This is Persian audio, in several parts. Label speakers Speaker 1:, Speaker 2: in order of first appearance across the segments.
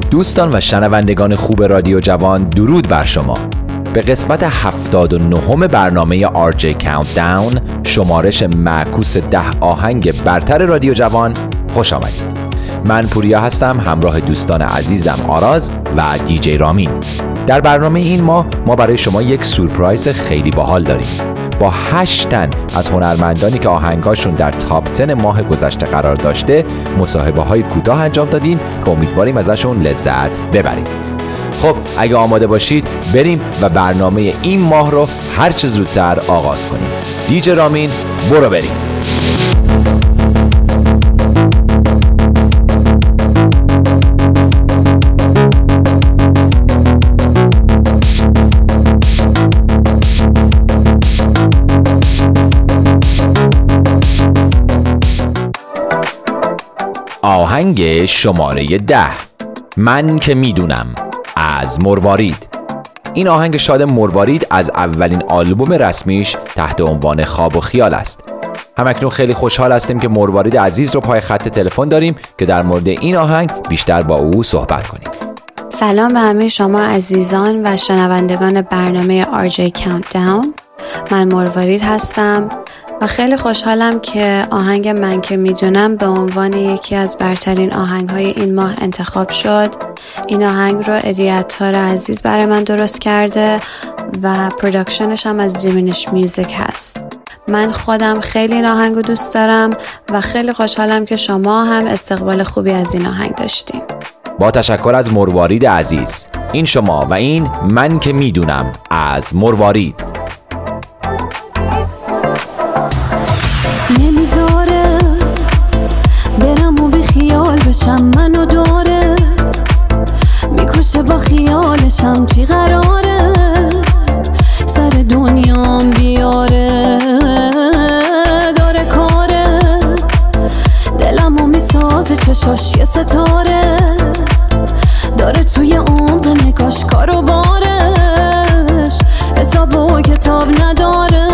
Speaker 1: دوستان و شنوندگان خوب رادیو جوان، درود بر شما. به قسمت 79 برنامه RJ Countdown، شمارش معکوس 10 آهنگ برتر رادیو جوان، خوش آمدید. من پوریا هستم، همراه دوستان عزیزم آراز و دیجی رامین. در برنامه این ما برای شما یک سورپرایز خیلی باحال داریم. با 8 تن از هنرمندانی که آهنگاشون در تاپ 10 ماه گذشته قرار داشته مصاحبه‌های کوتاه انجام دادیم که امیدواریم ازشون لذت ببرید. خب اگه آماده باشید بریم و برنامه این ماه رو هر چه زودتر آغاز کنیم. دیجی رامین برو بریم. آهنگ شماره 10، من که میدونم، از مروارید. این آهنگ شاد مروارید از اولین آلبوم رسمیش تحت عنوان خواب و خیال است. همکنون خیلی خوشحال هستیم که مروارید عزیز رو پای خط تلفن داریم که در مورد این آهنگ بیشتر با او صحبت کنیم.
Speaker 2: سلام به همه شما عزیزان و شنوندگان برنامه RJ Countdown. من مروارید هستم و خیلی خوشحالم که آهنگ من که میدونم به عنوان یکی از برترین آهنگ‌های این ماه انتخاب شد. این آهنگ رو ادیاتور عزیز برای من درست کرده و پروداکشنش هم از دیمینیش میوزیک هست. من خودم خیلی این آهنگ رو دوست دارم و خیلی خوشحالم که شما هم استقبال خوبی از این آهنگ داشتیم.
Speaker 1: با تشکر از مروارید عزیز. این شما و این من که میدونم از مروارید.
Speaker 3: نمیذاره برم و بی خیال بشم، منو داره میکشه با خیالشم، چی قراره سر دنیام بیاره، داره کاره دلمو میسازه، چشاش یه ستاره داره توی عمق نگاش، کارو بارش حساب و کتاب نداره.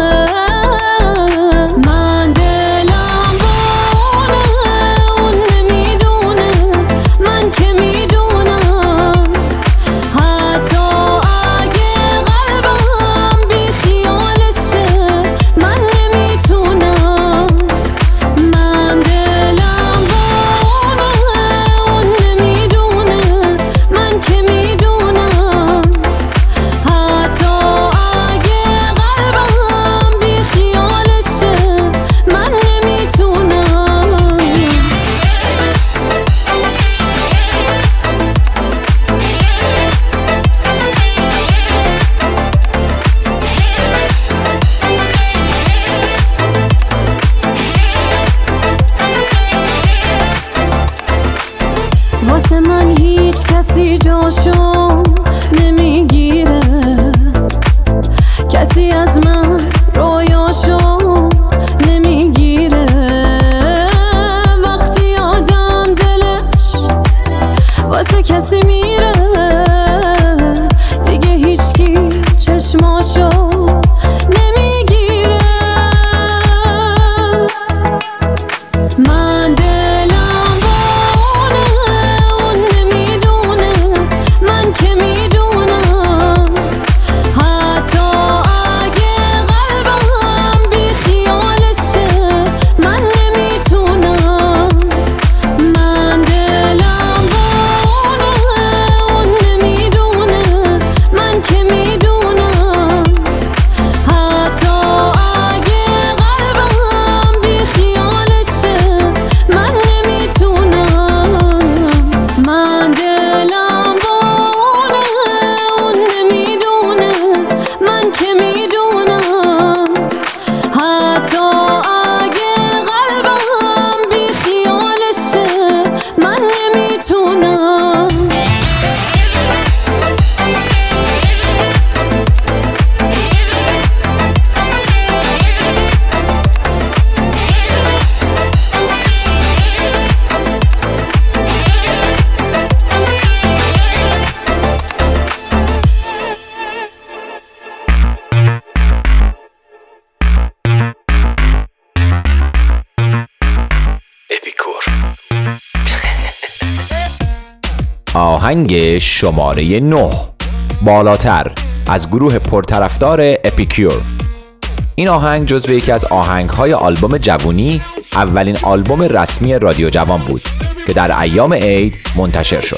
Speaker 3: واسه من هیچ کسی جاشو نمیگیره، کسی از من رویاشو نمیگیره. وقتی آدم دلش واسه کسی میره دیگه هیچکی چشماشو نمیگیره. من
Speaker 1: آهنگ شماره 9 بالاتر از گروه پرطرفدار اپیکیور. این آهنگ جزو یکی از آهنگ‌های آلبوم جوونی، اولین آلبوم رسمی رادیو جوان بود که در ایام عید منتشر شد.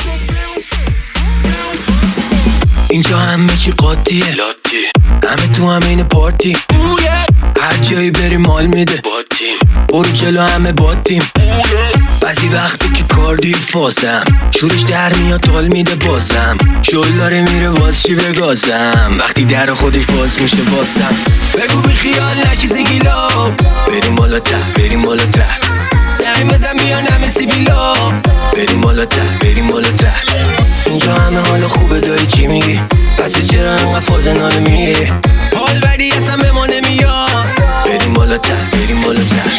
Speaker 4: اینجا همه چی قاطیه، همه تو همین پارتی، هر جایی بری مال میده، برو جلو همه با تیم. بعضی وقتی که کاردی فاسم شورش در میاد تال میده بازم، شل داره میره واز چی بگازم، وقتی در خودش باز میشه بازم. بگو بی خیال نشیزی گیلا، بریم بالا ته بریم بالا ته، زنگ بزن میان همه سیبیلا، بریم بالا ته بریم بالا ته. اینجا همه حالا خوبه داری چی میگی، پس چرا انقدر فاز ناله میگیری، حال بدی اصلا به ما نمیاد، بریم بالا ته بریم بالا ته.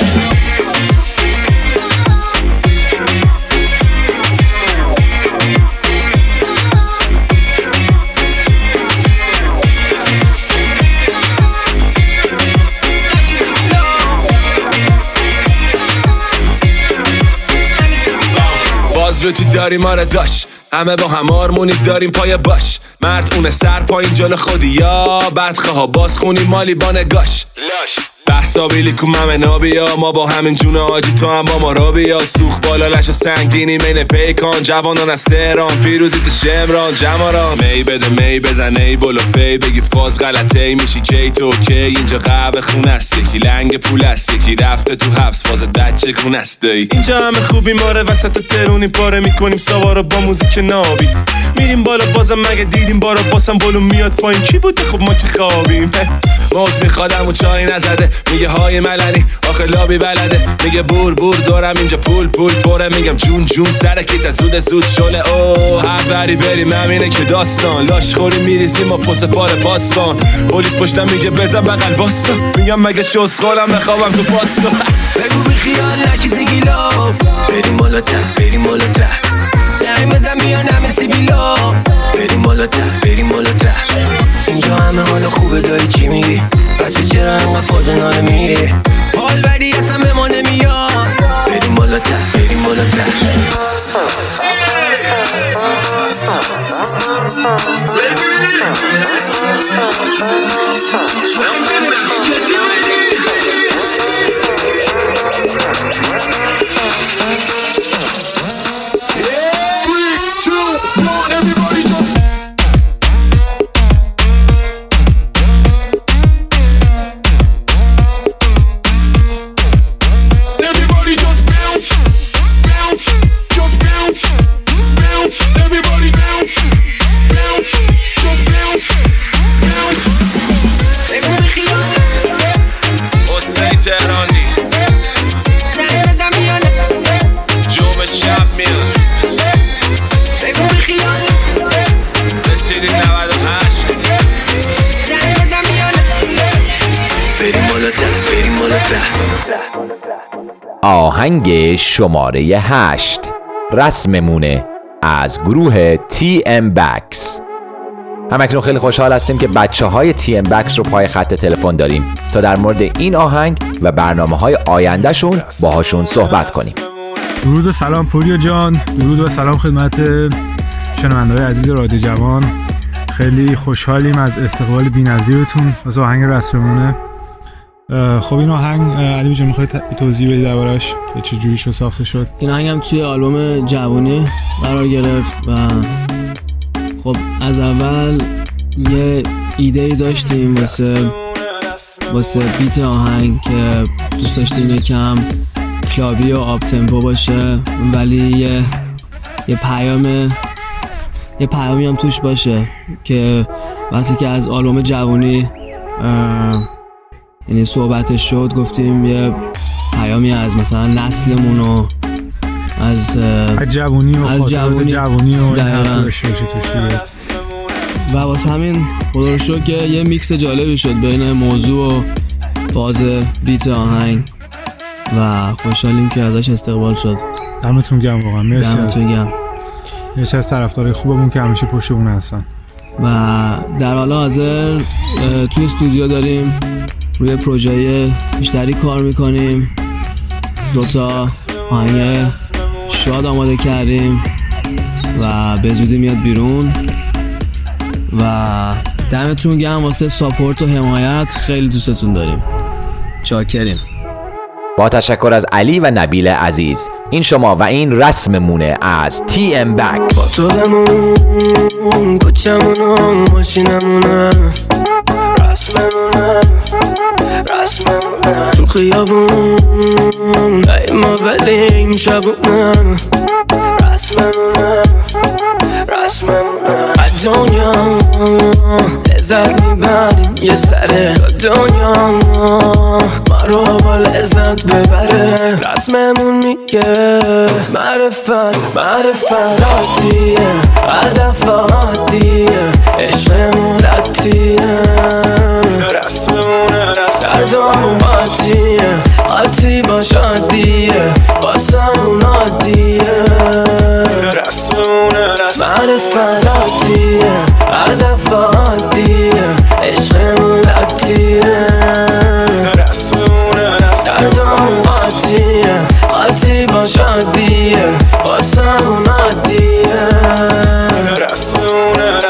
Speaker 5: لوتی داریم آره داش، همه با هم آرمونی داریم پای باش، مرد اونه سر پایین جلو خودی یا بدخه ها باز خونی مالی با نگاش لاش. بحثا بیلی کو ممه نابیا، ما با همین جون آجی تو هم با ما را بیا، سوخ بالا لش و سنگینی مین پیکان، جوانان از تهران پیروزی تو شمران جماران. می بده می بزن ای بلو فی، بگی فاز غلطه ای میشی کی تو کی، اینجا قهوه خونه است، یکی لنگ پول است، یکی رفته تو حبس باز بچه کون است. اینجا همه خوبی ماره وسط ترونی پاره میکنیم سوارا با موزیک نابی، میریم بالا بازم مگه دیدیم بارا باسم بالو میاد پایین کی بوده خب ما که خوابیم. موز میخوادم و چای نزده، میگه های ملنی آخه لابی بلده، میگه بور بور دارم اینجا پول پول پره، میگم جون جون سر کیت زود شله. اوه هر بریم همینه که داستان، لاش خوری میریزیم ما پس پاره پاسبان، پلیس پشتم میگه بزن بغل واسا، میگم مگه شوز خورم بخوابم تو پاسکو.
Speaker 4: بگو بی خیال نشیزی گیلا، بریم بالا ته بریم بالا ته، زنگ بزن میان همه سیبیلا، بریم بالا ته بریم بالا ته. اینجا همه حالا خوبه داری چی میگی، پس چرا انقدر فاز ناله میگیری، حال بدی اصلا به ما نمیاد، بریم بالا ته بریم بالا ته.
Speaker 1: آهنگ شماره 8 رسممونه از گروه TM Bax. همکنون خیلی خوشحال هستیم که بچه‌های TM Bax رو پای خط تلفن داریم تا در مورد این آهنگ و برنامه‌های آیندهشون باهاشون صحبت کنیم.
Speaker 6: درود و سلام پوریا جان، درود و سلام خدمت شنونده‌های عزیز رادیو جوان. خیلی خوشحالیم از استقبال بی‌نظیرتون از آهنگ رسممونه. خب این آهنگ علی جان میخوای توضیح بدی دربارش که چه جوری شو ساخته شد؟
Speaker 7: این آهنگ هم توی آلبوم جوونی قرار گرفت و خب از اول یه ایده داشتیم واسه بیت آهنگ که دوست داشتیم یکم کلابی و آپ تمپو باشه ولی یه پیامی هم توش باشه که وقتی که از آلبوم جوونی یعنی صحبتش شد گفتیم یه پیامی از مثلا نسلمون و از
Speaker 6: جوونی و خاطرات جوونی و توش
Speaker 7: و واسه همین خدا رو شکر که یه میکس جالبی شد بین موضوع و فاز بیت آهنگ و خوشحالیم که ازش استقبال شد.
Speaker 6: دمتون گرم واقعا. مرسی از طرفدارای خوبمون که همیشه پشتمون هستن.
Speaker 7: و در حال حاضر توی استودیو داریم روی پروژه بیشتری کار میکنیم. 2 آهنگ شاد آماده کردیم و به زودی میاد بیرون و دمتون گرم واسه ساپورت و حمایت. خیلی دوستتون داریم. چاکریم.
Speaker 1: با تشکر از علی و نبیل عزیز. این شما و این رسممونه از TM Back.
Speaker 4: با تو بمون کوچمونم ماشینمونه رسممونه تو خیابون ای ما ولی این شبونه رسممونه دنیا لذت میبریم یه سره دنیا ما رو با لذت ببره. رسممون میگه معرفت عادیه هدف عادیه عشقمون عادیه رسممونه دردامون عادی باش عادیه واسمون عادیه معرفت عادیه هدف عادیه عشقمون عادیه دردامون عادی باش عادیه واسمون عادیه رسممونه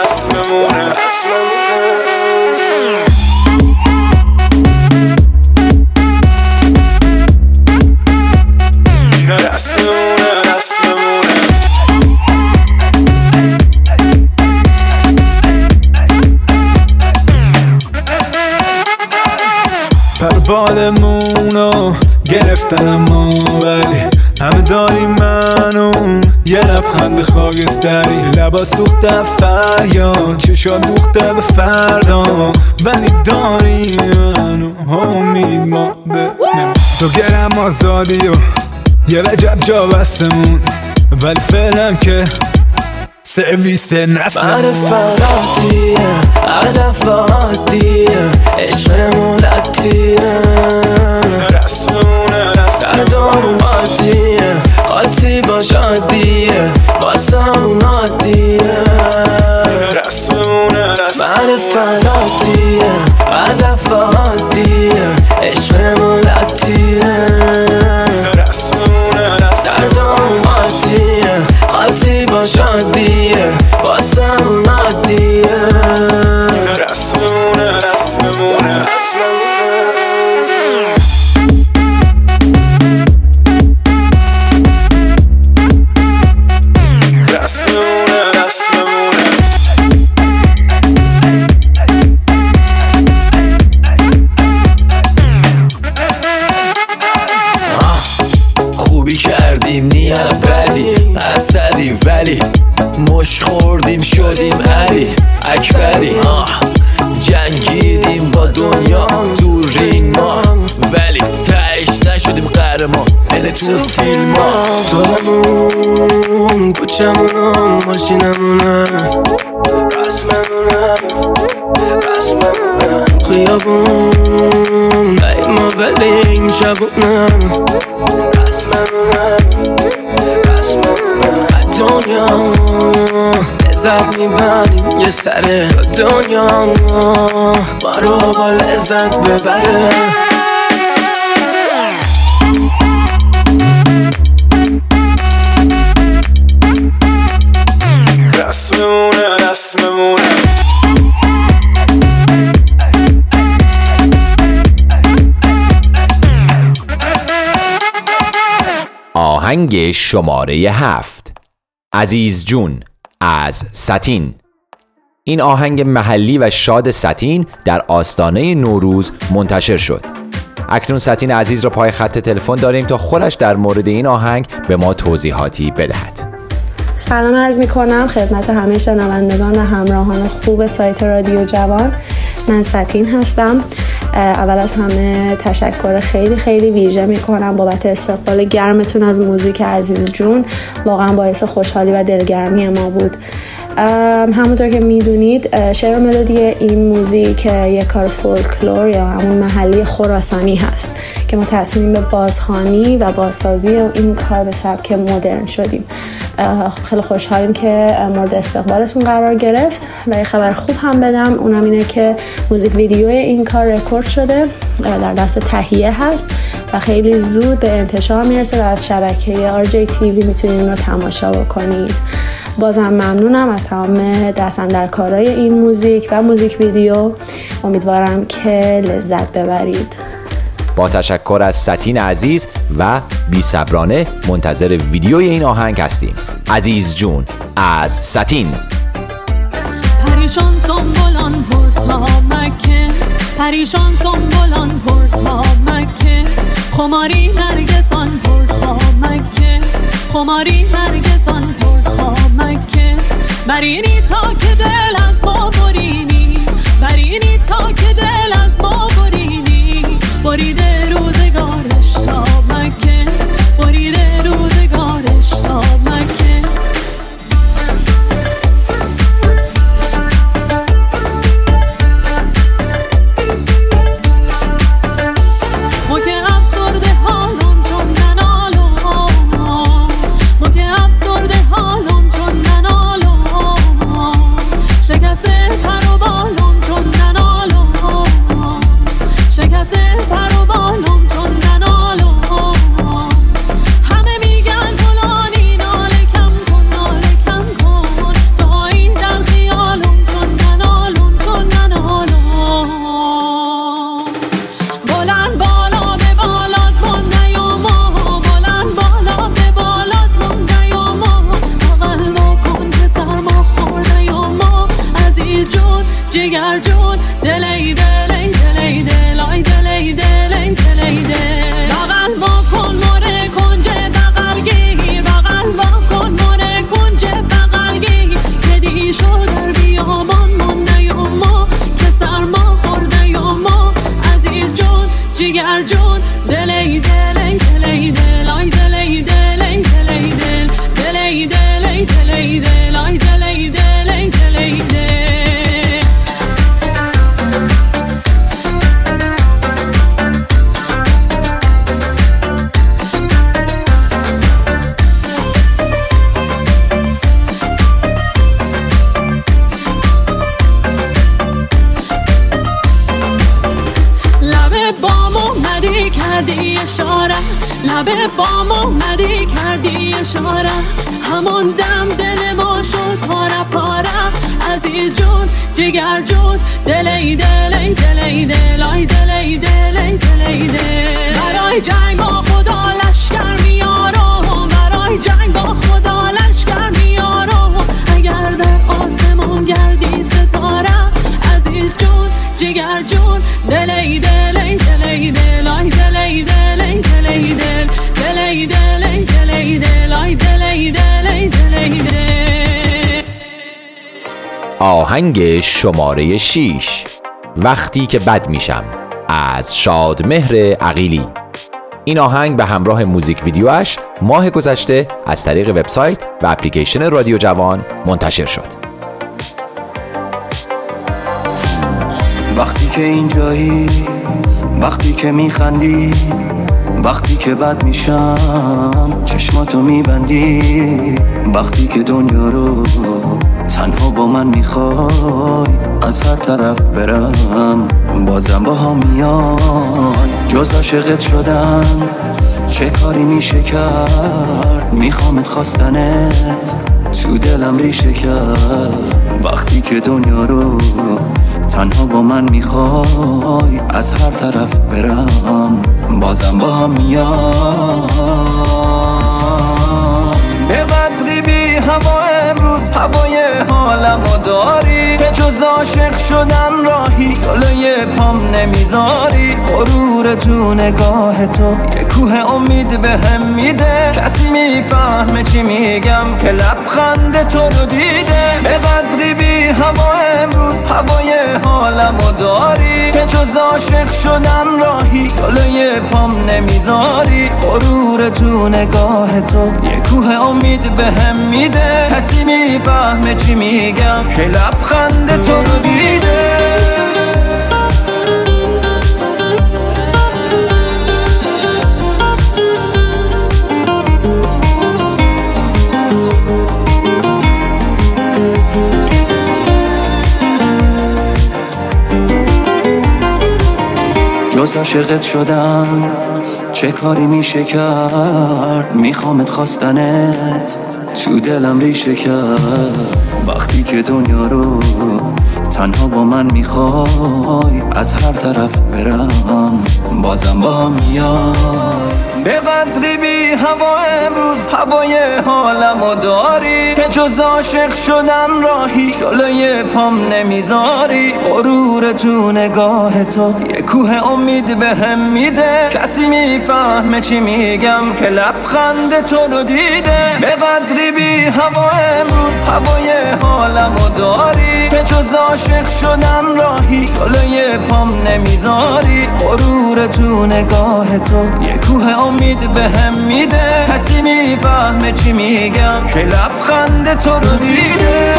Speaker 5: بالمونو گرفتن اما ولی همه داری منو یه لبخند خاکستری لبا سوخته فریاد چشات دوخته به فردا ولی داری منو امید ما ببینم تو گرم آزادی و یه لجب جا بستمون ولی فعلا که سرویس نسلمون
Speaker 4: معرفت عادیه هدف عادیه عشقمون عادیه دردامون عادی باش عادیه واسمون عادیه معرفت عادیه هدف عادیه عشقمون عادیه دردامون عادی باش عادیه واسمون عادیه رسممونه خوبی کردیم نیت بدی اثری ولی مش خوردیم شدیم علی اکبری جنگیدیم با دنیا تو رینگ ما ولی تهش نشدیم قهرمان اینه تو فیلم ها. تو بمون کوچمونم ماشینمونه رسممونه خیابون ای ما ولی این شبونه رسممونه دنیا لذت میبریم یه سره دنیا ما رو با لذت ببره. رسممونه
Speaker 1: آهنگ شماره 7 عزیز جون از ساتین. این آهنگ محلی و شاد ساتین در آستانه نوروز منتشر شد. اکنون ساتین عزیز را پای خط تلفن داریم تا خودش در مورد این آهنگ به ما توضیحاتی بدهد.
Speaker 8: سلام عرض می‌کنم خدمت همه شنوندگان و همراهان خوب سایت رادیو جوان. من ساتین هستم. اول از همه تشکر خیلی خیلی ویژه میکنم بابت استقبال گرمتون از موزیک عزیز جون. واقعا باعث خوشحالی و دلگرمی ما بود. همونطور که میدونید شعر و ملودی این موزیک یک کار فولکلور یا همون محلی خراسانی هست که ما تصمیم به بازخوانی و بازسازی این کار به سبک مدرن شدیم. خیلی خوشحالیم که مورد استقبالتون قرار گرفت و یه خبر خوب هم بدم، اونم اینه که موزیک ویدیوی این کار رکورد شده، در دست تهیه هست و خیلی زود به انتشار میرسه و از شبکه RJ TV میتونید اون رو تماشا بکنید. بازم ممنونم از تمام دست‌اندرکارای این موزیک و موزیک ویدیو. امیدوارم که لذت ببرید.
Speaker 1: با تشکر از ساتین عزیز و بی‌صبرانه منتظر ویدیوی این آهنگ هستیم. عزیز جون از ساتین.
Speaker 3: پریشان سنبولان پر تا مکه، پریشان سنبولان پر تا مکه، خماری نرگسان پر خامکه، خماری نرگسان پر خامکه، برینی تا که دل از ما برینی، برینی تا که دل از ما برینی، بریده روزگارش تا مکه، بریده روزگارش تا مکه. جگر جون دلی دلی دلی دلای دلی دلی دلی دل بغل با کن مره کنجه بغل گیر بغل با کن مره کنجه بغل گیر که دی شو در بیامان مونده یا ما که سرما خورده یا ما عزیز جون جگر جون دلی دلی دلی دلای دلی دلی دلی دل دلی دلی دلی دلای دلی دلی دلی دل. کردی اشاره لبه بام اومدی کردی اشاره همون دم دل ما شد پاره پاره عزیز جون جگر جون دلی دلی دلی دلای دلی دلی دلی دل برای جنگ با خدا لشکر میارم برای جنگ با خدا لشکر میارم اگر در آسمون گردی ستاره عزیز جون جگر جون دلی دلی دلی دلای دلی دلی دلی دل دلی دلی دلی دلای دلی دلی دلی دل.
Speaker 1: آهنگ شماره 6 وقتی که بد میشم از شادمهر عقیلی. این آهنگ به همراه موزیک ویدیوش ماه گذشته از طریق وبسایت و اپلیکیشن رادیو جوان منتشر شد.
Speaker 4: وقتی که اینجایی، وقتی که میخندی، وقتی که بد میشم چشماتو میبندی، وقتی که دنیا رو تنها با من میخوای از هر طرف برم بازم با هم میای. جز عاشقت شدن چه کاری میشه کرد، میخوامت خواستنت تو دلم ریشه کرد. وقتی که دنیا رو تنها با من میخوای از هر طرف برم بازم با هم میای. به قدری بی هوا امروز هوای حالمو داری، به جز عاشق شدن راهی جلوی پام نمیذاری. غرور تو نگاه تو یه کوه امید بهم میده، کسی میفهمه چی میگم که لبخند تو رو دیده. به قدری بی هوا امروز هوای حالمو داری، به جز عاشق شدن راهی جلوی پام نمیذاری. غرور تو نگاه تو یه کوه امید بهم میده، کسی میفهمه چی میگم که لبخند تو رو دیده. جز عاشقت شدن چه کاری میشه کرد، میخوامت خواستنت تو دلم ریشه کرد. وقتی که دنیا رو تنها با من میخوای، از هر طرف برم بازم با هم میای. به قدری بی هوا امروز هوای حالمو داری که جز عاشق شدن راهی جلوی پام نمیذاری. غرور تو نگاه تو یه کوه امید بهم میده، کسی میفهمه چی میگم که لبخند تو رو دیده. به قدری بی هوا امروز هوای حالمو داری که جز عاشق شدن راهی جلوی پام نمیذاری. غرور تو نگاه تو یه کوه امید بهم میده، کسی میفهمه چی میگم که لبخند تو رو دیده.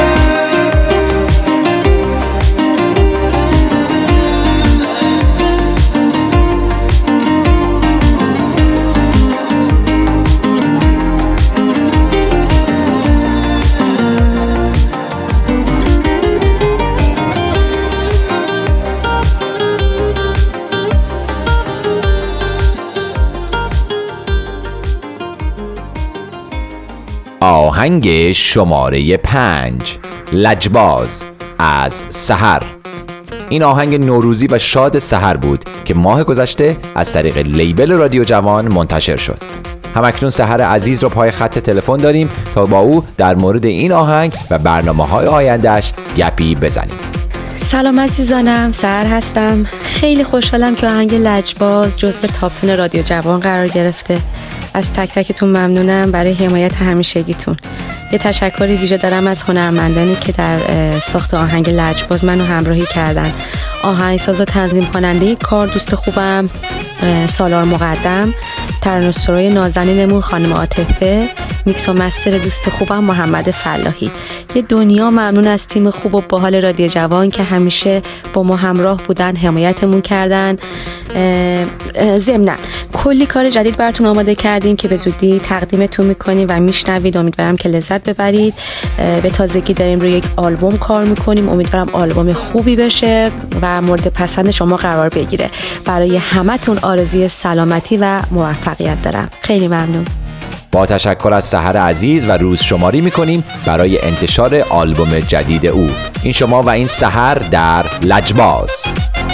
Speaker 1: آهنگ شماره 5 لجباز از سحر. این آهنگ نوروزی و شاد سحر بود که ماه گذشته از طریق لیبل رادیو جوان منتشر شد. همکنون سحر عزیز رو پای خط تلفن داریم تا با او در مورد این آهنگ و برنامه‌های آینده‌اش گپی بزنیم.
Speaker 9: سلام عزیزانم، سحر هستم. خیلی خوشحالم که آهنگ لجباز جزو تاپ 10 رادیو جوان قرار گرفته. از تک تکتون ممنونم برای حمایت همیشگیتون. یه تشکر ویژه دارم از هنرمندانی که در ساخت آهنگ لجباز منو همراهی کردن. آهنگساز و تنظیم کننده کار دوست خوبم سالار مقدم، ترانه‌سرای نازنینمون خانم عاطفه، میکس و مستر دوست خوبم محمد فلاحی. یه دنیا ممنون از تیم خوب و باحال رادیو جوان که همیشه با ما همراه بودن، حمایتمون کردن. ضمناً کلی کار جدید براتون آماده کردیم که به زودی تقدیمتون میکنیم و میشنوید. امیدوارم که لذت ببرید. به تازگی داریم روی یک آلبوم کار میکنیم، امیدوارم آلبوم خوبی بشه و مورد پسند شما قرار بگیره. برای همتون آرزوی سلامتی و موفقیت دارم. خیلی ممنون.
Speaker 1: با تشکر از سحر عزیز و روز شماری میکنیم برای انتشار آلبوم جدید او. این شما و این سحر در لجباز.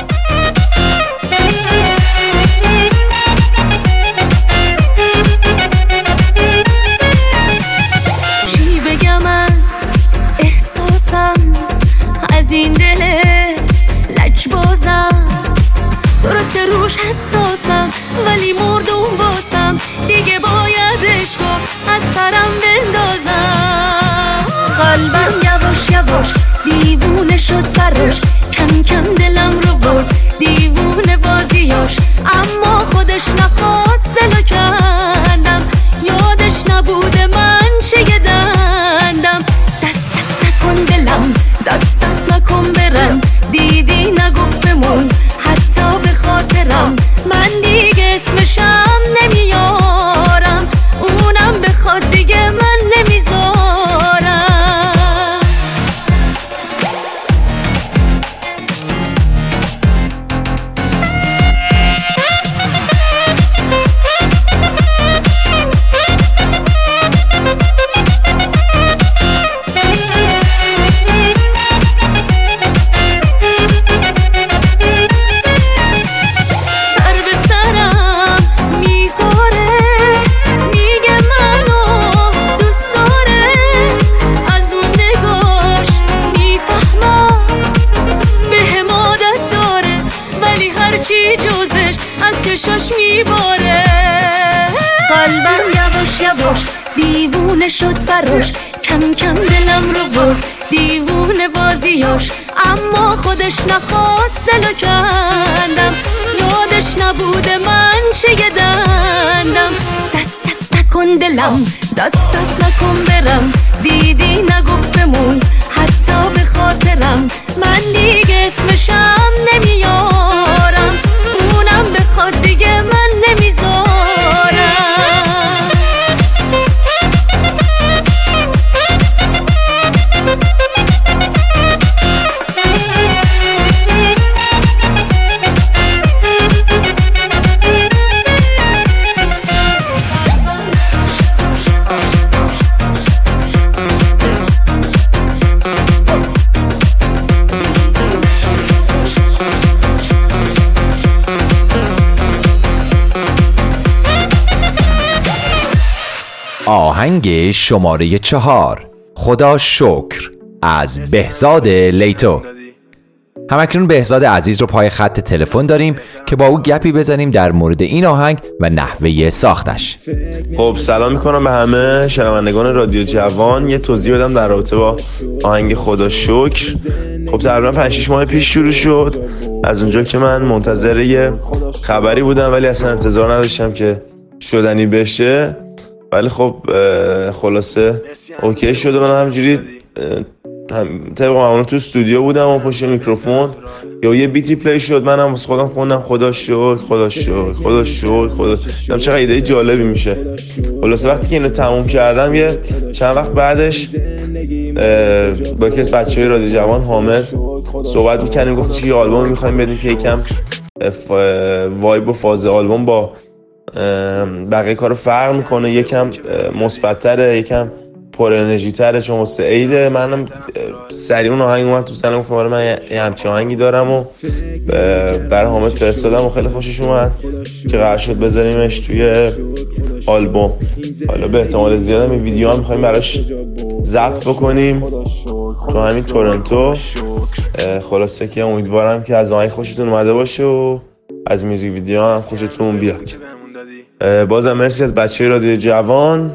Speaker 3: چی بگم از احساسم، از این دل لجبازم، درسته روش حساسم ولی مردم باسم، دیگه باید عشقو از سرم بندازم. قلبم یواش یواش دیوونه شد براش، کم کم دلم رو برد دیوونه بازیاش، اما خودش نخواست دلو کندم، یادش نبوده من چه دندم. دست دست نکن دلم، دست دست نکن برم، دیدی نگفت بمون حتی به خاطرم، من دیگه اسمشم نمیارم، اونم بخواد دیگه من نمیذارم. چشاش میباره، قلبم یواش یواش دیوونه شد براش، کم کم دلم رو برد دیوونه بازیاش، اما خودش نخواست دلو کندم، یادش نبوده من چه دندم. دست دست نکن دلم، دست دست نکن برم، دیدی نگفت بمون حتی به خاطرم، من دیگه اسمشم نمیارم، اونم بخواد دیگه من نمیذارم.
Speaker 1: آهنگ شماره 4 خدا شکر از بهزاد لیتو. همکنون بهزاد عزیز رو پای خط تلفن داریم که با او گپی بزنیم در مورد این آهنگ و نحوه ساختش.
Speaker 10: خب سلام میکنم به همه شنوندگان رادیو جوان. یه توضیح بدم در رابطه با آهنگ خدا شکر. خب تقریبا 5-6 ماه پیش شروع شد، از اونجا که من منتظر یه خبری بودم ولی اصلا انتظار نداشتم که شدنی بشه، ولی خب خلاصه اوکی شده. من همجوری طبق معمول تو استودیو بودم و پشت میکروفون یا یه بیتی پلی شد، منم واسه خودم خوندم خدا شکر خدا شکر خدا شکر خدا. دیدم چقدر ایده جالبی میشه. خلاصه وقتی که اینو تموم کردم یه چند وقت بعدش با یکی از بچه‌های رادیو جوان حامد صحبت می‌کردیم، گفتش که یه آلبوم می‌خوایم بدیم که یکم وایب و فاز آلبوم با بقیه کارو فرق میکنه، یکم مثبت‌تره، یکم پر انرژی تره، چون واسه عیده. منم سریع اون آهنگ اومد تو سرم، گفتم آره من یه همچین آهنگی دارم و برای حامد فرستادم و خیلی خوشش اومد که قرار شد بذاریمش توی آلبوم. حالا به احتمال زیاد این ویدیو هم می‌خوایم براش ضبط بکنیم تو همین تورنتو. خلاصه که امیدوارم که از آهنگ خوشتون اومده باشه و از میوزیک ویدیو هم خوشتون بیاد. بازم مرسی از بچه‌های رادیو جوان،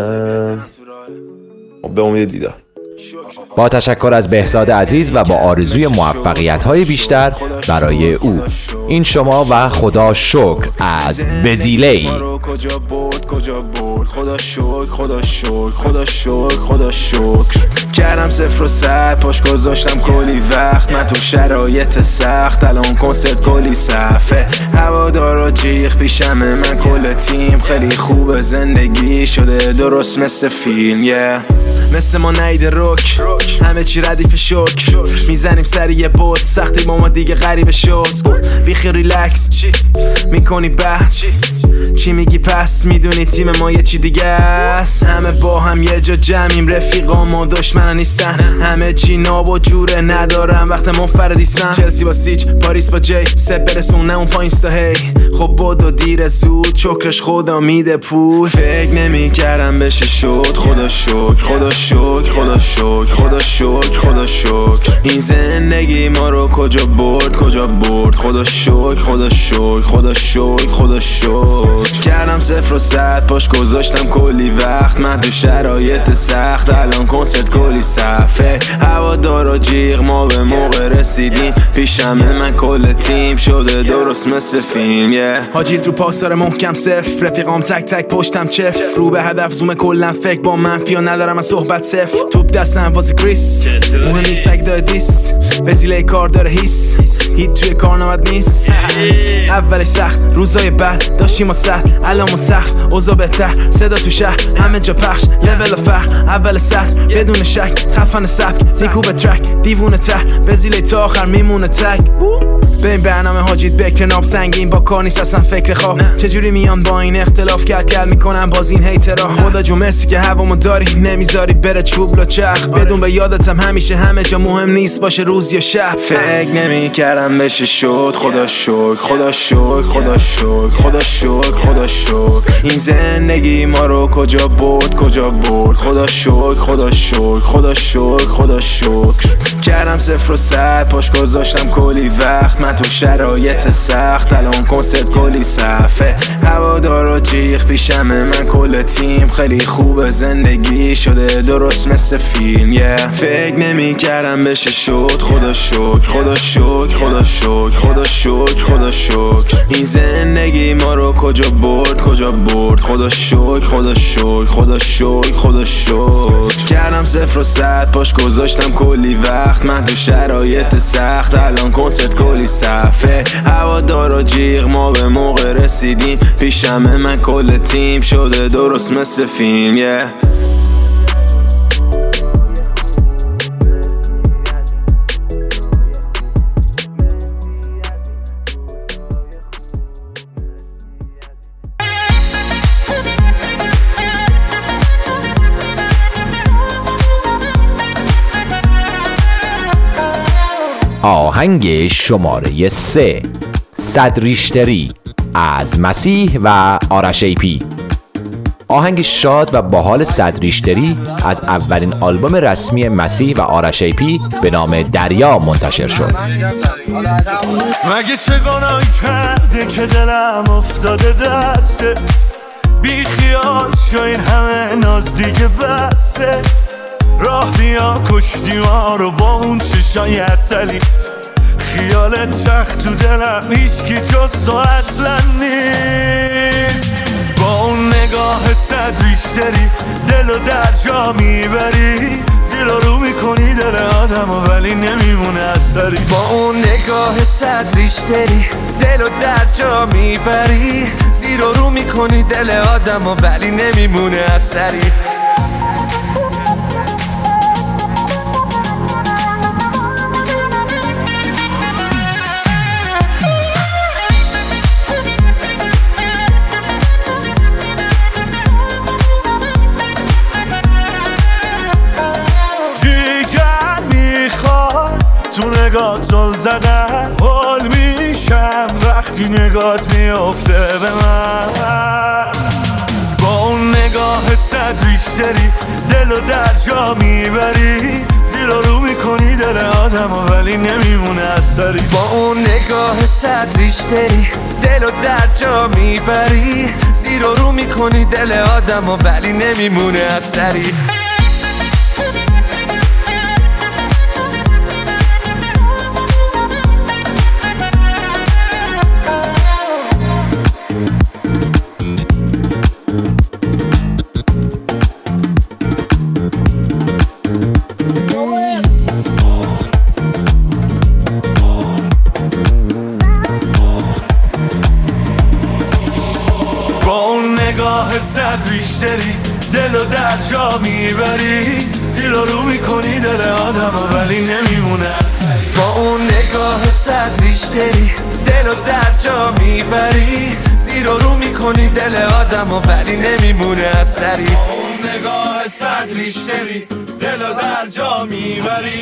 Speaker 10: به امید دیدار.
Speaker 1: با تشکر از بهزاد عزیز و با آرزوی موفقیت‌های بیشتر برای او، این شما و خدا شکر از بزیلی.
Speaker 11: خدا شکر خدا شکر خدا شکر خدا شکر کردم 0 و 100 پاش گذاشتم کلی وقت، من تو شرایط سخت الان کنسرت کلی صفه، هوادارا جیغ پیشمه، من کل تیم خیلی خوبه، زندگی شده درست مثل فیلم مثل ما نیده روک، همه چی ردیف شک، میزنیم سری یه بود سختی با ما دیگه غریبه شد، بیخی ریلکس چی میکنی بحث چی میگی پس میدونی تیم ما یه چی دیگه است، همه با هم یه جا جمعیم، رفیقا ما دشمنا نیستن، همه چی ناب و جوره ندارم وقت منفردیسم، چلسی با سیچ پاریس با جی سب برسونه اون پایین ستا هی، خب بدو دیر زود چکرش خدا میده پول، فکر نمی کردم بشه شد خدا شکر خدا شکر خدا شکر خدا شکر خدا شکر، این زندگی ما رو کجا برد خدا شکر خدا شکر خدا شکر خدا شکر کردم 0 و 100 پاش گذاشتم کلی وقت، من تو شرایط سخت الان کنسرت کلی صفه، هوادارا جیغ ما به موقع رسیدیم، پیشمه من کل تیم شده درست مثل فیلم حاجیت رو پاسار محکم صفر، رفیقام تک تک پشتم چف، رو به هدف زوم کلن فکر با منفی و ندارم از صحبت صفر، توپ دستم واسه کریس مهم نیست اگه داره دیس، بزیله کار داره هیس هیت توی کارنامت نیست، اولش سخت روزای بعد داشتیم ما سخت الان ما سخت اوضاع بهتر، صدا تو شهر همه جا پخش، لول فرق اول سخت بدون شک، خفن سبک نیکو به ترک، دیوونه تر بزیله تا آخر میمونه تک، به این برنامه حاجیت بکر ناب سنگین با کار نیست اصلا فکر خواب، چجوری میان با این اختلاف کل میکنن باز این هیترها، خدا جو مرسی که هوامو داری نمیذاری بره چوب لا چرخ، بدون به یادتم همیشه همه جا مهم نیست باشه روز یا شب، فکر نمیکردم بشه شد خدا شکر خدا شکر خدا شکر خدا شکر خدا شکر، این زندگی ما رو کجا برد خدا شکر خدا شکر خدا شکر خدا شکر کردم 0 و 100 پاش گذاشتم کلی وقت، من تو شرایط سخت الان کنسرت کلی صفه، هوادارا جیغ پیشمه، من کل تیم خیلی خوبه، زندگی شده درست مثل فیلم فکر نمی کردم بشه شد خدا شکر خدا شکر خدا شکر خدا شکر خدا شکر، این زندگی ما رو کجا برد خدا شکر خدا شکر خدا شکر خدا شکر کردم 0 و 100 پاش گذاشتم کلی وقت، من تو شرایط سخت الان کنسرت کلی صفه، هوادارا جیغ ما به موقع رسیدیم، پیشمه من کل تیم شده درست مثل فیلم
Speaker 1: آهنگ شماره 3 صدریشتری از مسیح و آرش ایپی. آهنگ شاد و باحال صدریشتری از اولین آلبوم رسمی مسیح و آرش ایپی به نام دریا منتشر شد.
Speaker 12: مگه چه گناهی کرده که دلم افتاده دسته، بی خیال شو این همه ناز دیگه بسته، راه بیا کشتی ما رو با اون چشای عسلیت، خیالت سخت تو دلم هیچکی جز تو اصلا نیست. با اون نگاه صدریشتری دل و در جا میبری، زیر رو میکنی دل آدم و ولی نمیمونه اثری.
Speaker 13: با اون نگاه صدریشتری دل و در جا میبری، زیر رو میکنی دل آدم و ولی نمیمونه اثری.
Speaker 12: تو نگات زل زدن حال میشم وقتی نگات میافته به من. با اون نگاه صدریشتری دل و در جا میبری، زیر رو میکنی دل آدم و ولی نمیمونه اثری.
Speaker 13: با اون نگاه صدریشتری دل و در جا میبری، زیر رو میکنی دل آدم و ولی نمیمونه اثری.
Speaker 12: صدریشتری دل و در جا میبری، زیر رو میکنی دل آدم و ولی نمیمونه اثری.
Speaker 13: با اون نگاه صدریشتری دل و در جا میبری، زیر رو میکنی دل آدم و ولی نمیمونه اثری.
Speaker 12: با اون نگاه صدریشتری دل و در جا میبری.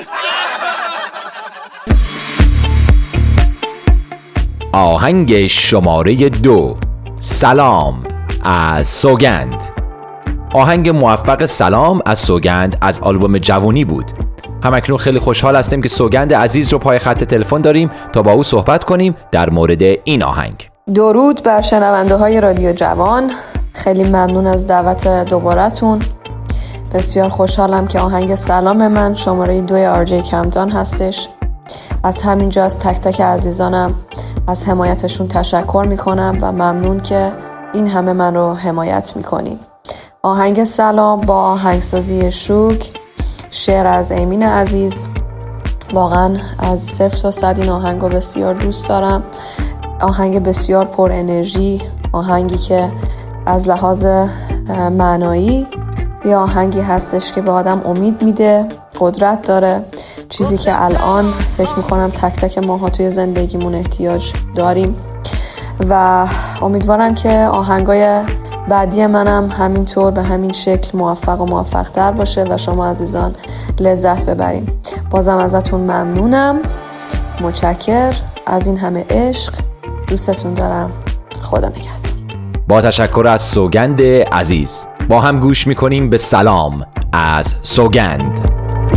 Speaker 1: آهنگ شماره 2 سلام از سوگند. آهنگ موفق سلام از سوگند از آلبوم جوونی بود. همکنون خیلی خوشحال هستیم که سوگند عزیز رو پای خط تلفن داریم تا با او صحبت کنیم در مورد این آهنگ.
Speaker 8: درود بر شنونده های رادیو جوان، خیلی ممنون از دعوت دوبارتون. بسیار خوشحالم که آهنگ سلام من شماره 2 RJ Countdown هستش. از همینجا از تک تک عزیزانم از حمایتشون تشکر میکنم و ممنون که این همه من رو حمایت میکنین. آهنگ سلام با آهنگسازی شوک، شعر از امین عزیز. واقعا از 0 تا 100 این آهنگ رو بسیار دوست دارم. آهنگ بسیار پر انرژی، آهنگی که از لحاظ معنایی یه آهنگی هستش که به آدم امید میده، قدرت داره، چیزی که الان فکر میکنم تک تک ماها توی زندگیمون احتیاج داریم و امیدوارم که آهنگای بعدی منم همینطور به همین شکل موفق و موفق‌تر باشه و شما عزیزان لذت ببریم. بازم ازتون ممنونم، متشکر از این همه عشق، دوستتون دارم، خدا نگهدار.
Speaker 1: با تشکر از سوگند عزیز با هم گوش میکنیم به سلام از سوگند.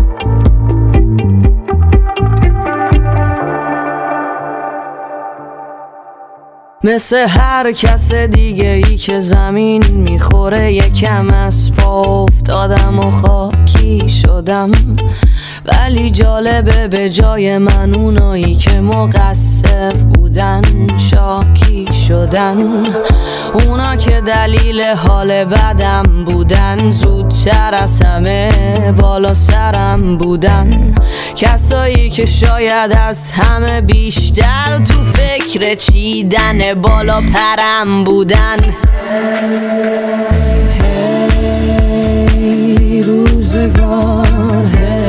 Speaker 14: مثل هر کس دیگه ای که زمین میخوره یکم از پا افتادم و خاکی شدم، ولی جالبه به جای من اونایی که مقصر بودن شاکی شدن. اونا که دلیل حال بدم بودن زودتر از همه بالا سرم بودن. کسایی که شاید از همه بیشتر تو فکر چیدن بالا پرم بودن. هی روزگار،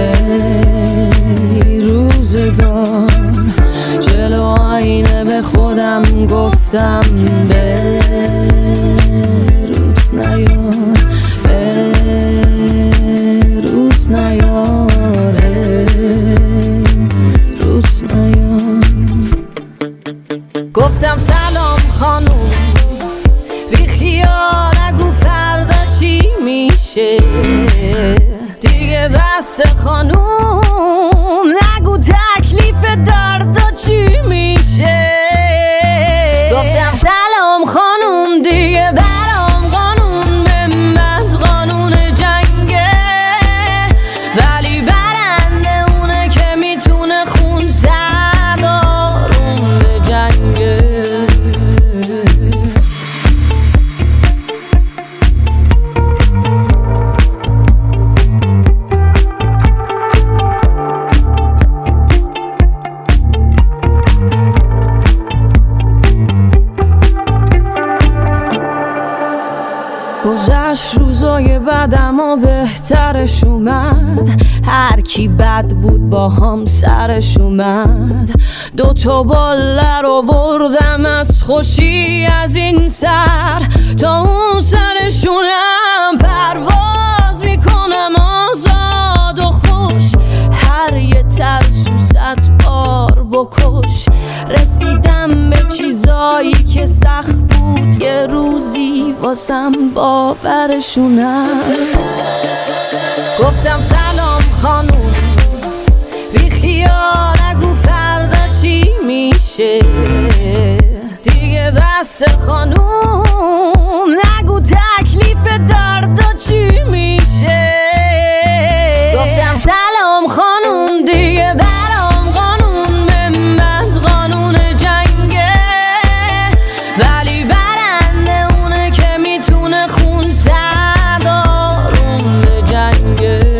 Speaker 14: هی روزگار، جلو آینه به خودم گفتم بروز نیار، بروز نیار، روز نیار. گفتم سلام خانوم، بی خیال نگو بس خانوم نگو تکلیف درد چی میشه. گفتم سلام خانوم دیگه برام قانون به من قانون جنگه، ولی برنده اونه که میتونه خون زد آروم به جنگه. گذشت روزای بعدم و بهترش اومد، هر کی بد بود با هم سرش اومد. 2 باله رو بردم از خوشی از این سر تا اون سرشونم پرواز میکنم آزاد و خوش. هر یه ترسو 100 بار بکش. رسیدم به چیزایی که سخت بود یه روزی واسم باورشونم. گفتم سلام خانوم بی خیال نگو فردا چی میشه. دیگه بس خانوم نگو تکلیف درد چی میشه. گفتم سلام خانوم دیگه برام قانون به من قانون جنگه، ولی برنده اونه که میتونه خون زد آروم به جنگه.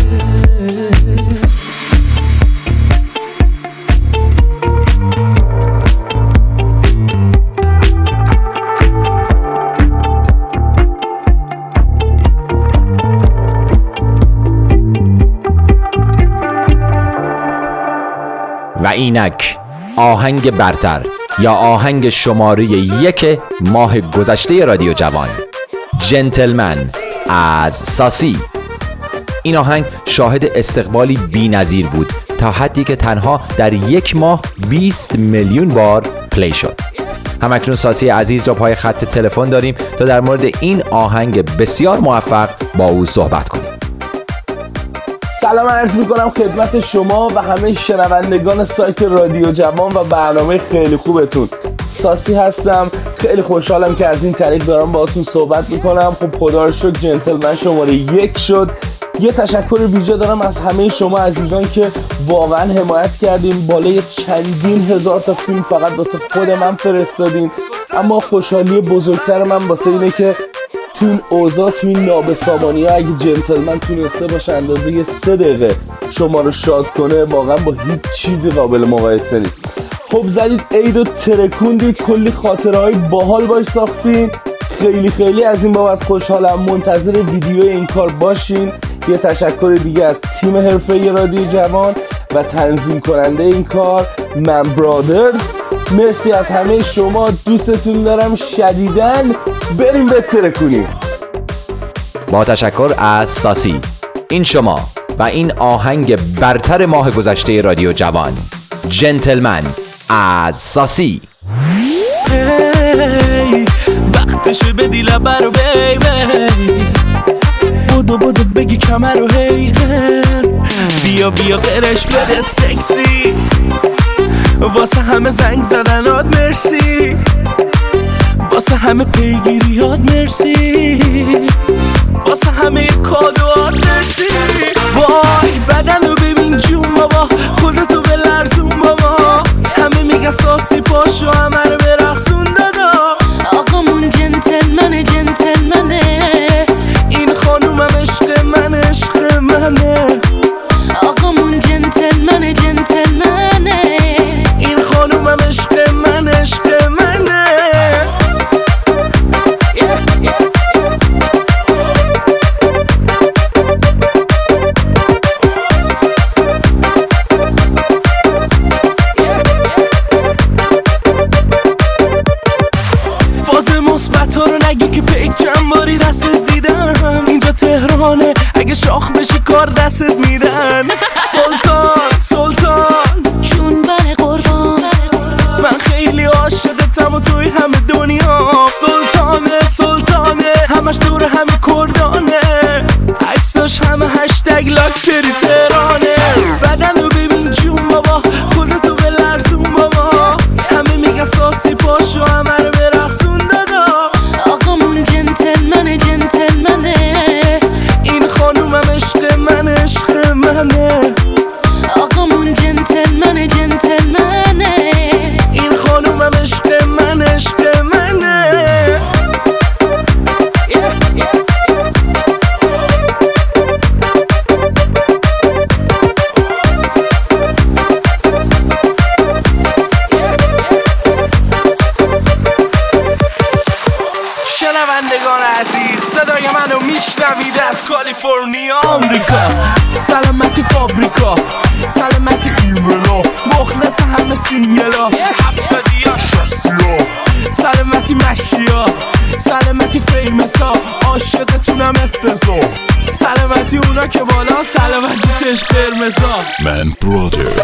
Speaker 1: و اینک آهنگ برتر یا آهنگ شماره 1 ماه گذشته رادیو جوان، جنتلمن از ساسی. این آهنگ شاهد استقبالی بی‌نظیر بود تا حدی که تنها در 1 ماه 20 میلیون بار پلی شد. همکنون ساسی عزیز را پای خط تلفن داریم تا در مورد این آهنگ بسیار موفق با او صحبت کنیم.
Speaker 15: سلام عرض میکنم خدمت شما و همه شنوندگان سایت رادیو جوان و برنامه خیلی خوبتون. ساسی هستم، خیلی خوشحالم که از این طریق دارم باهاتون صحبت میکنم. خب خدا رو شکر جنتلمن شماره 1 شد. یه تشکر ویژه دارم از همه شما عزیزان که واقعا حمایت کردین. بالای چندین هزار تا فیلم فقط واسه خود من فرستادین، اما خوشحالی بزرگتر من واسه اینه که تو این اوضاع، تو این نابسامانی ها اگه جنتلمن تونسته باشه اندازه یه 3 دقیقه شما رو شاد کنه، واقعا با هیچ چیزی قابل مقایسه نیست. خب زدید عید و ترکوندید، کلی خاطرهای باحال باش ساختین. خیلی خیلی از این بابت خوشحالم. منتظر ویدیو این کار باشین. یه تشکر دیگه از تیم حرفه‌ای رادیو جوان و تنظیم کننده این کار من برادرز. مرسی از همه شما، دوستتون دارم شدیداً. بریم بترکونیم.
Speaker 1: با تشکر از ساسی. این شما و این آهنگ برتر ماه گذشته رادیو جوان، جنتلمن از ساسی.
Speaker 12: وقتشه بدی لبه رو بیبی، بودو بگی کمر رو هیغن، بیا قرش بده سکسی، واسه همه زنگ زدنات مرسی، واسه همه پیگیریات مرسی، واسه همه کادوات مرسی. وای بدن رو ببین جون بابا، خودتو به لرزون بابا، همه میگن ساسی پاشو همه رو برقصون دادا.
Speaker 3: آقامون جنتلمنه
Speaker 12: این خانومم عشق منه. آقامون جنتلمنه این خانومم عشق منه. اگه شاخ بشی کار دستت میدن. سلطان
Speaker 3: جون بر قربان،
Speaker 12: من خیلی عاشقتم و توی همه دنیا. سلطانه همش دور همه کردانه، عکساش همه هشتگ لاک
Speaker 16: شری تهرانه. بدن رو ببین جون بابا، خودتو به لرزون بابا. همه میگن ساسی پاشو همه رو برقصون دادا.
Speaker 3: آقامون جنتلمنه جنتلمنه،
Speaker 16: این خانومم عشق من عشق منه.
Speaker 3: آقامون جنتلمنه جنتلمنه،
Speaker 16: این خانومم عشق من عشق منه. شنوندگان عزیز، صدای منو میشنوید از کالیفرنیا آمریکا. سلامتی فابریکا، سلامتی ایملا، مخلص همه سینگلا، 70 شخصیا. سلامتی مشیا، سلامتی فیمسا، عاشقتونم افتضاح. سلامتی اونا که بالا، سلامتی چشم قرمزا.
Speaker 17: من برادرز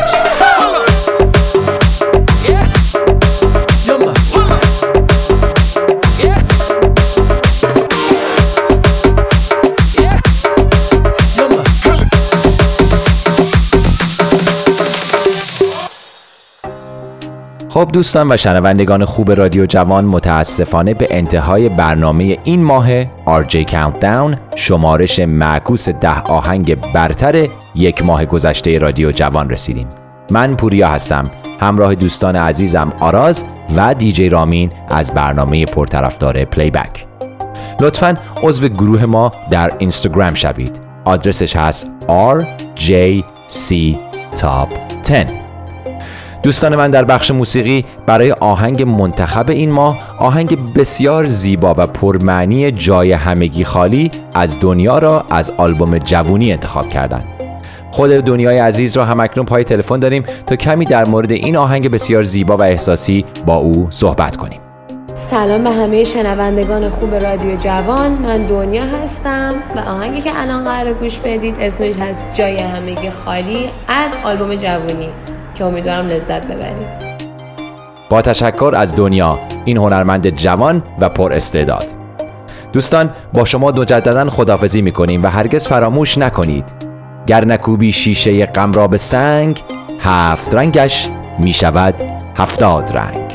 Speaker 1: خب دوستان و شنوندگان خوب رادیو جوان، متاسفانه به انتهای برنامه این ماه RJ Countdown، شمارش معکوس 10 آهنگ برتر یک ماه گذشته رادیو جوان رسیدیم. من پوریا هستم، همراه دوستان عزیزم آراز و دیجی رامین از برنامه پرطرفدار پلی بک. لطفاً عضو گروه ما در اینستاگرام شوید. آدرسش هست RJC Top 10. دوستان من، در بخش موسیقی برای آهنگ منتخب این ماه، آهنگ بسیار زیبا و پرمعنی جای همگی خالی از دنیا را از آلبوم جوونی انتخاب کردن. خود دنیای عزیز را هم اکنون پای تلفن داریم تا کمی در مورد این آهنگ بسیار زیبا و احساسی با او صحبت کنیم.
Speaker 18: سلام به همه شنوندگان خوب رادیو جوان، من دنیا هستم و آهنگی که الان قراره گوش بدید اسمش هست جای همگی خالی از آلبوم جوونی که امیدوارم لذت ببرید.
Speaker 1: با تشکر از دنیا، این هنرمند جوان و پر استعداد. دوستان، با شما مجددا خداحافظی میکنیم و هرگز فراموش نکنید گر نکوبی شیشه غم را به سنگ، 7 رنگش میشود 70 رنگ.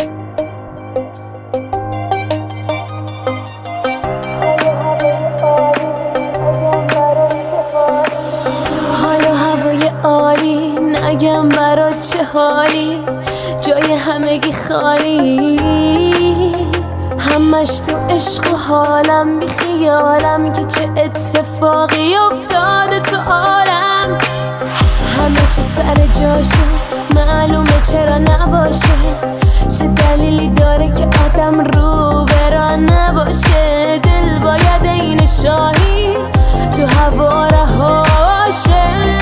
Speaker 3: نگم برات چه حالی، جای همگی خالی، همش تو عشق و حالم، بی خیالم که چه اتفاقی افتاده تو عالم. همه چه سر جاشه، معلومه چرا نباشه، چه دلیلی داره که آدم رو بران نباشه. دل باید این شاهی تو هوا رهاشه.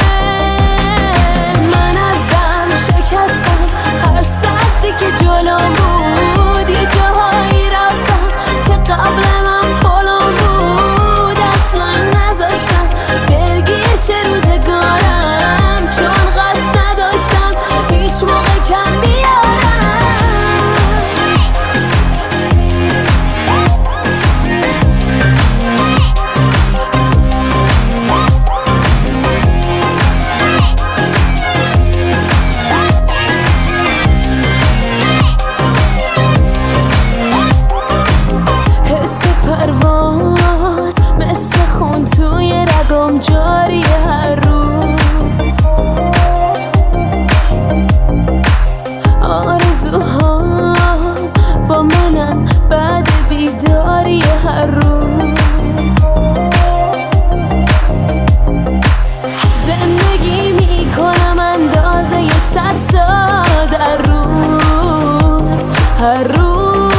Speaker 3: شکستم هر سدی که جلو بود، یه جاهایی رفتم که قبل من پلم بود. اصلا نذاشتم دلگیش روزگارم، چون قصد نداشتم هیچ موقع کم بیارم. جاری هر روز آرزوها با منن بعد بیداری هر روز. زندگی میکنم اندازه 100 سال در روز، هر روز.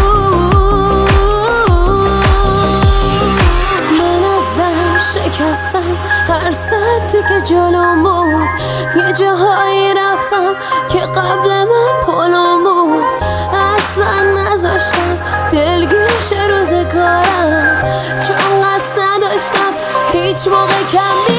Speaker 3: شکستم هر سدی که جلوم بود، یه جاهایی رفتم که قبل من پلم بود. اصلا نذاشتم دلگیش روزگارم، چون قصد نداشتم هیچ موقع کم